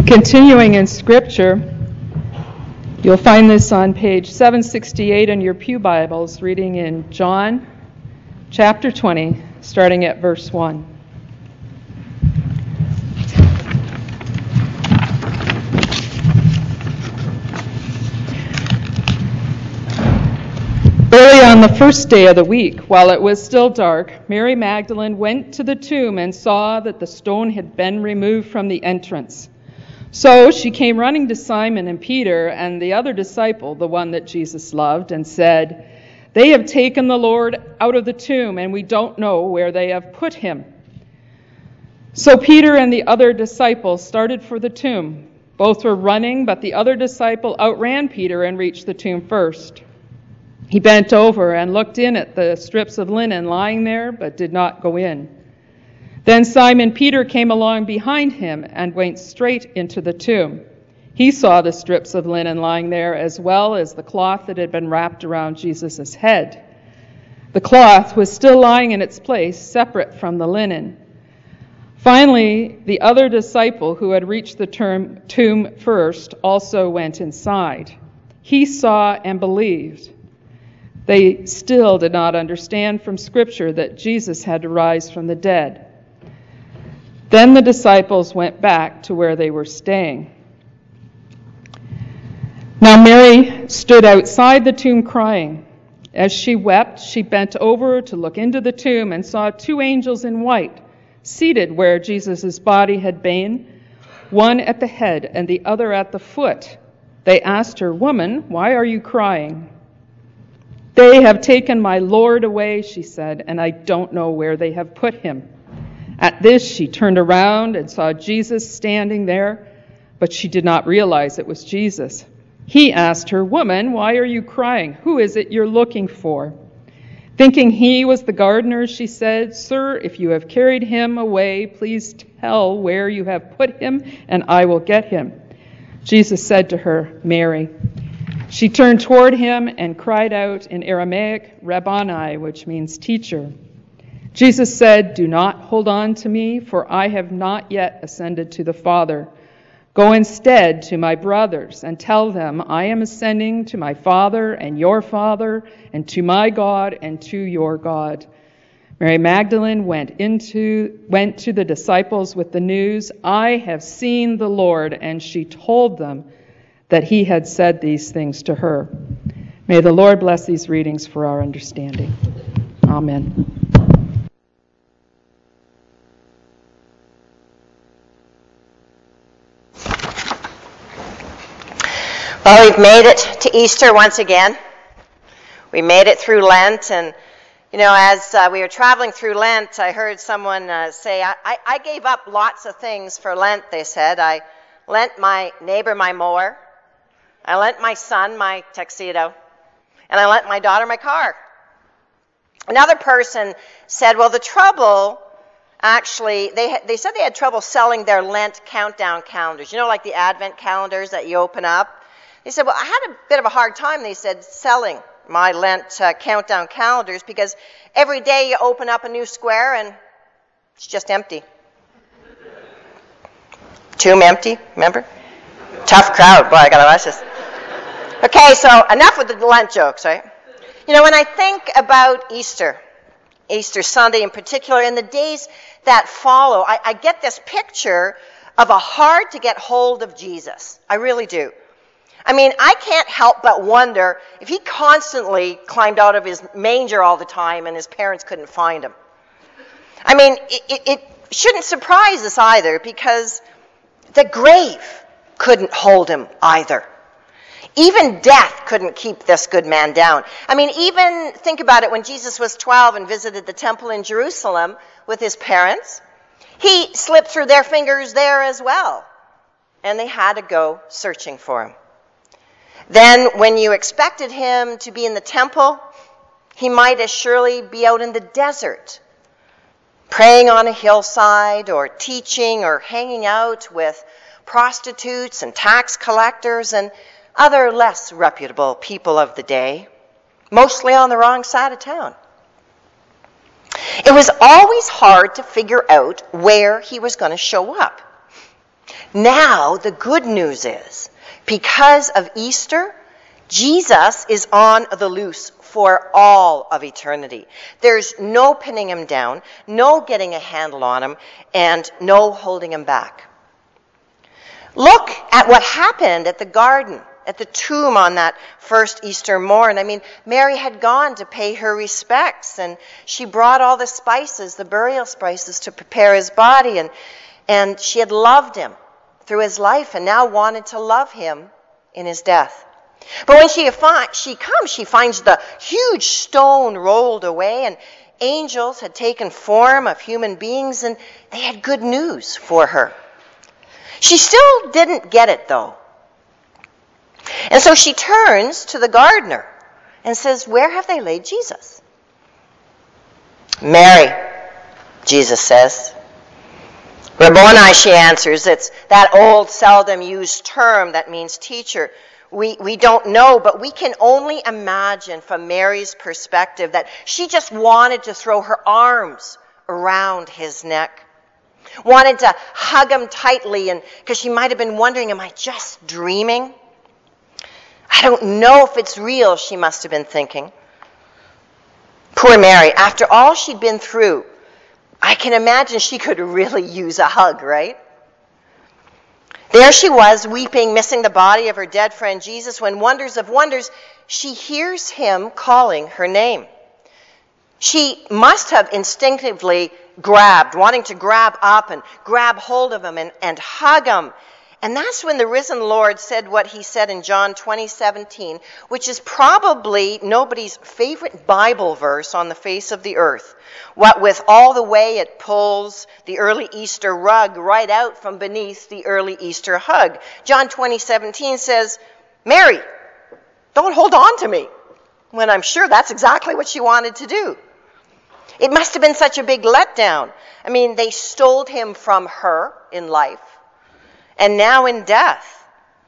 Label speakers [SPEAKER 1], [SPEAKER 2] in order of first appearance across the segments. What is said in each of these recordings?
[SPEAKER 1] Continuing in Scripture, you'll find this on page 768 in your Pew Bibles, reading in John chapter 20, starting at verse 1. Early on the first day of the week, while it was still dark, Mary Magdalene went to the tomb and saw that the stone had been removed from the entrance. So she came running to Simon and Peter and the other disciple, the one that Jesus loved, and said, "They have taken the Lord out of the tomb, and we don't know where they have put him." So Peter and the other disciple started for the tomb. Both were running, but the other disciple outran Peter and reached the tomb first. He bent over and looked in at the strips of linen lying there, but did not go in. Then Simon Peter came along behind him and went straight into the tomb. He saw the strips of linen lying there, as well as the cloth that had been wrapped around Jesus' head. The cloth was still lying in its place, separate from the linen. Finally, the other disciple who had reached the tomb first also went inside. He saw and believed. They still did not understand from Scripture that Jesus had to rise from the dead. Then the disciples went back to where they were staying. Now Mary stood outside the tomb crying. As she wept, she bent over to look into the tomb and saw two angels in white, seated where Jesus' body had been, one at the head and the other at the foot. They asked her, "Woman, why are you crying?" "They have taken my Lord away," she said, "and I don't know where they have put him." At this, she turned around and saw Jesus standing there, but she did not realize it was Jesus. He asked her, "Woman, why are you crying? Who is it you're looking for?" Thinking he was the gardener, she said, "Sir, if you have carried him away, please tell where you have put him, and I will get him." Jesus said to her, "Mary." She turned toward him and cried out in Aramaic, "Rabboni," which means teacher. Jesus said, "Do not hold on to me, for I have not yet ascended to the Father. Go instead to my brothers and tell them, I am ascending to my Father and your Father, and to my God and to your God." Mary Magdalene went to the disciples with the news, "I have seen the Lord," and she told them that he had said these things to her. May the Lord bless these readings for our understanding. Amen.
[SPEAKER 2] Well, we've made it to Easter once again. We made it through Lent, and as we were traveling through Lent, I heard someone say, I gave up lots of things for Lent, they said. I lent my neighbor my mower, I lent my son my tuxedo, and I lent my daughter my car. Another person said, well, the trouble, actually, they said they had trouble selling their Lent countdown calendars. Like the Advent calendars that you open up. They said, well, I had a bit of a hard time, they said, selling my Lent countdown calendars because every day you open up a new square and it's just empty. Tomb empty, remember? Tough crowd. Boy, I got to watch this. Okay, so enough with the Lent jokes, right? When I think about Easter Sunday in particular, and the days that follow, I get this picture of a hard to get hold of Jesus. I really do. I can't help but wonder if he constantly climbed out of his manger all the time and his parents couldn't find him. It shouldn't surprise us either because the grave couldn't hold him either. Even death couldn't keep this good man down. Even think about it, when Jesus was 12 and visited the temple in Jerusalem with his parents, he slipped through their fingers there as well, and they had to go searching for him. Then when you expected him to be in the temple, he might as surely be out in the desert, praying on a hillside or teaching or hanging out with prostitutes and tax collectors and other less reputable people of the day, mostly on the wrong side of town. It was always hard to figure out where he was going to show up. Now, the good news is, because of Easter, Jesus is on the loose for all of eternity. There's no pinning him down, no getting a handle on him, and no holding him back. Look at what happened at the garden, at the tomb on that first Easter morn. I mean, Mary had gone to pay her respects, and she brought all the spices, the burial spices, to prepare his body, and she had loved him through his life and now wanted to love him in his death. But when she comes, she finds the huge stone rolled away, and angels had taken form of human beings, and they had good news for her. She still didn't get it, though. And so she turns to the gardener and says, "Where have they laid Jesus?" "Mary," Jesus says. "Rabboni," she answers. It's that old, seldom used term that means teacher. We don't know, but we can only imagine from Mary's perspective that she just wanted to throw her arms around his neck, wanted to hug him tightly, and because she might have been wondering, am I just dreaming? I don't know if it's real, she must have been thinking. Poor Mary, after all she'd been through, I can imagine she could really use a hug, right? There she was, weeping, missing the body of her dead friend Jesus, when wonders of wonders, she hears him calling her name. She must have instinctively grabbed, wanting to grab up and grab hold of him and hug him. And that's when the risen Lord said what he said in John 20:17, which is probably nobody's favorite Bible verse on the face of the earth. What with all the way it pulls the early Easter rug right out from beneath the early Easter hug. John 20:17 says, "Mary, don't hold on to me," when I'm sure that's exactly what she wanted to do. It must have been such a big letdown. I mean, they stole him from her in life, and now in death.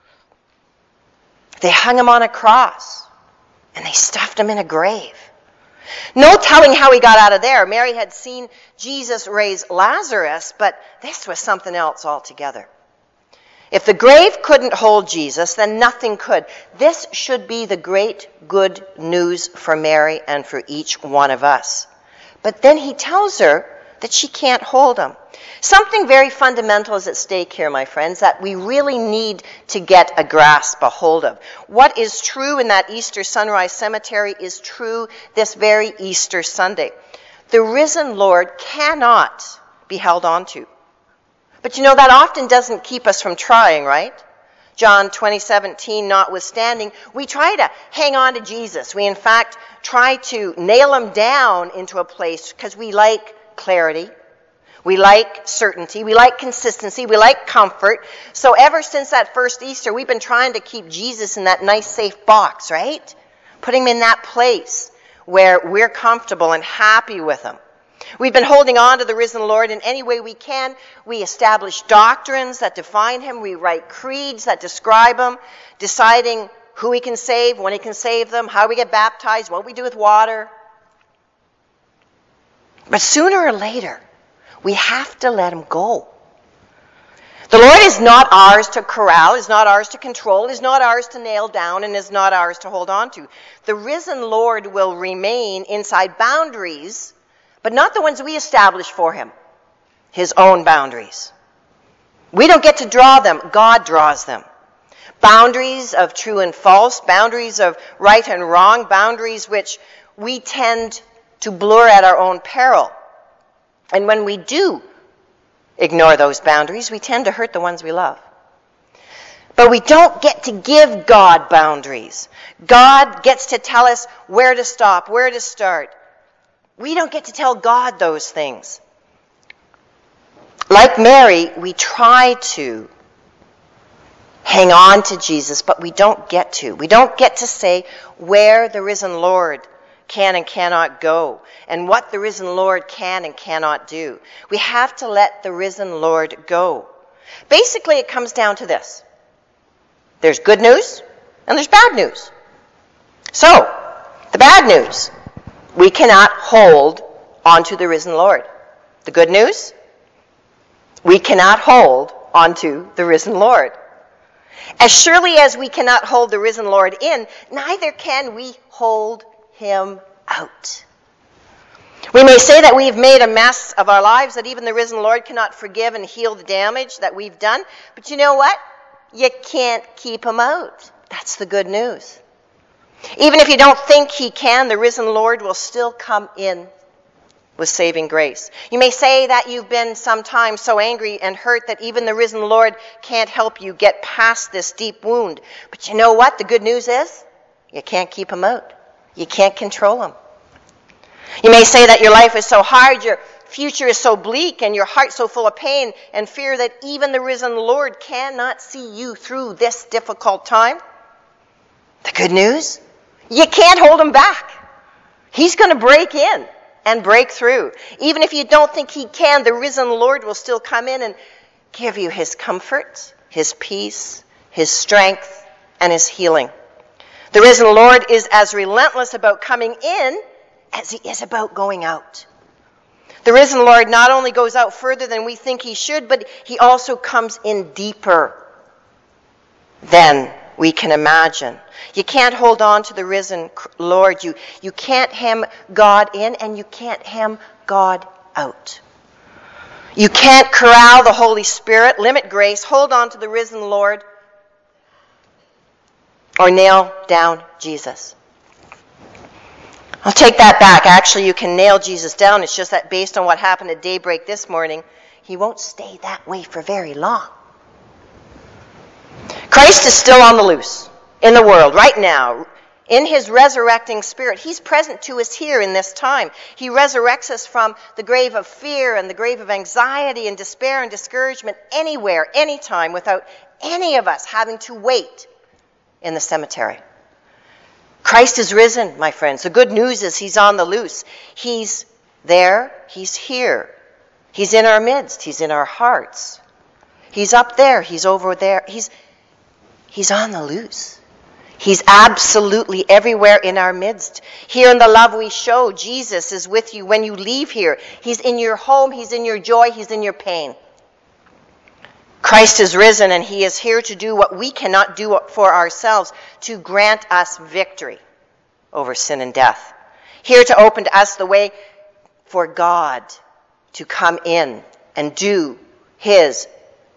[SPEAKER 2] They hung him on a cross, and they stuffed him in a grave. No telling how he got out of there. Mary had seen Jesus raise Lazarus, but this was something else altogether. If the grave couldn't hold Jesus, then nothing could. This should be the great good news for Mary and for each one of us. But then he tells her that she can't hold him. Something very fundamental is at stake here, my friends, that we really need to get a grasp, a hold of. What is true in that Easter sunrise cemetery is true this very Easter Sunday. The risen Lord cannot be held on to. But you know, that often doesn't keep us from trying, right? John 20:17 notwithstanding, we try to hang on to Jesus. We, in fact, try to nail him down into a place because we like clarity. We like certainty. We like consistency. We like comfort. So ever since that first Easter, we've been trying to keep Jesus in that nice, safe box, right? Putting him in that place where we're comfortable and happy with him. We've been holding on to the risen Lord in any way we can. We establish doctrines that define him. We write creeds that describe him, deciding who he can save, when he can save them, how we get baptized, what we do with water. But sooner or later, we have to let him go. The Lord is not ours to corral, is not ours to control, is not ours to nail down, and is not ours to hold on to. The risen Lord will remain inside boundaries, but not the ones we establish for him, his own boundaries. We don't get to draw them, God draws them. Boundaries of true and false, boundaries of right and wrong, boundaries which we tend to blur at our own peril. And when we do ignore those boundaries, we tend to hurt the ones we love. But we don't get to give God boundaries. God gets to tell us where to stop, where to start. We don't get to tell God those things. Like Mary, we try to hang on to Jesus, but we don't get to. We don't get to say where the risen Lord can and cannot go, and what the risen Lord can and cannot do. We have to let the risen Lord go. Basically, it comes down to this. There's good news, and there's bad news. So, the bad news, we cannot hold onto the risen Lord. The good news, we cannot hold onto the risen Lord. As surely as we cannot hold the risen Lord in, neither can we hold him out. We may say that we've made a mess of our lives, that even the risen Lord cannot forgive and heal the damage that we've done. But you know what? You can't keep him out. That's the good news. Even if you don't think he can, the risen Lord will still come in with saving grace. You may say that you've been sometimes so angry and hurt that even the risen Lord can't help you get past this deep wound. But you know what? The good news is you can't keep him out. You can't control him. You may say that your life is so hard, your future is so bleak, and your heart so full of pain and fear that even the risen Lord cannot see you through this difficult time. The good news? You can't hold him back. He's going to break in and break through. Even if you don't think he can, the risen Lord will still come in and give you his comfort, his peace, his strength, and his healing. The risen Lord is as relentless about coming in as he is about going out. The risen Lord not only goes out further than we think he should, but he also comes in deeper than we can imagine. You can't hold on to the risen Lord. You can't hem God in, and you can't hem God out. You can't corral the Holy Spirit, limit grace, hold on to the risen Lord, or nail down Jesus. I'll take that back. Actually, you can nail Jesus down. It's just that based on what happened at daybreak this morning, he won't stay that way for very long. Christ is still on the loose in the world right now. In his resurrecting spirit, he's present to us here in this time. He resurrects us from the grave of fear and the grave of anxiety and despair and discouragement anywhere, anytime, without any of us having to wait in the cemetery. Christ is risen, my friends. The good news is he's on the loose. He's there. He's here. He's in our midst. He's in our hearts. He's up there. He's over there. He's on the loose. He's absolutely everywhere in our midst. Here in the love we show, Jesus is with you when you leave here. He's in your home. He's in your joy. He's in your pain. Christ is risen, and he is here to do what we cannot do for ourselves, to grant us victory over sin and death. Here to open to us the way for God to come in and do his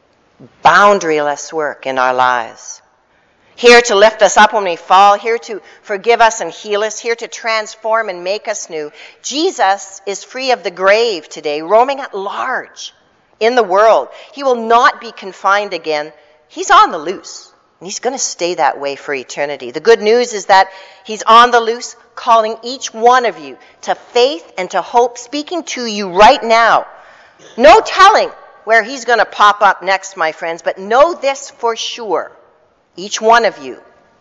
[SPEAKER 2] boundaryless work in our lives. Here to lift us up when we fall, here to forgive us and heal us, here to transform and make us new. Jesus is free of the grave today, roaming at large in the world. He will not be confined again. He's on the loose, and he's going to stay that way for eternity. The good news is that he's on the loose, calling each one of you to faith and to hope, speaking to you right now. No telling where he's going to pop up next, my friends, but know this for sure, each one of you.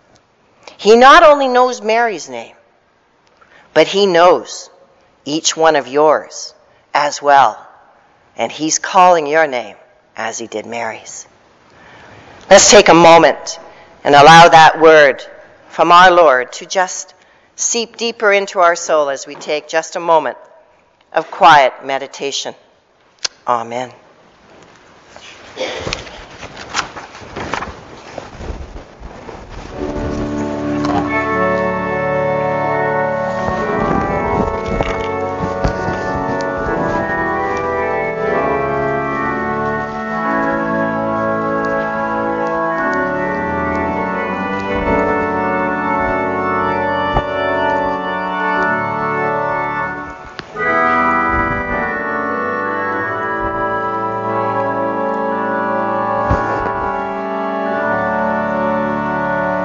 [SPEAKER 2] He not only knows Mary's name, but he knows each one of yours as well. And he's calling your name as he did Mary's. Let's take a moment and allow that word from our Lord to just seep deeper into our soul as we take just a moment of quiet meditation. Amen.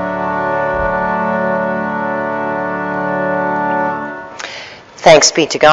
[SPEAKER 2] Thanks be to God.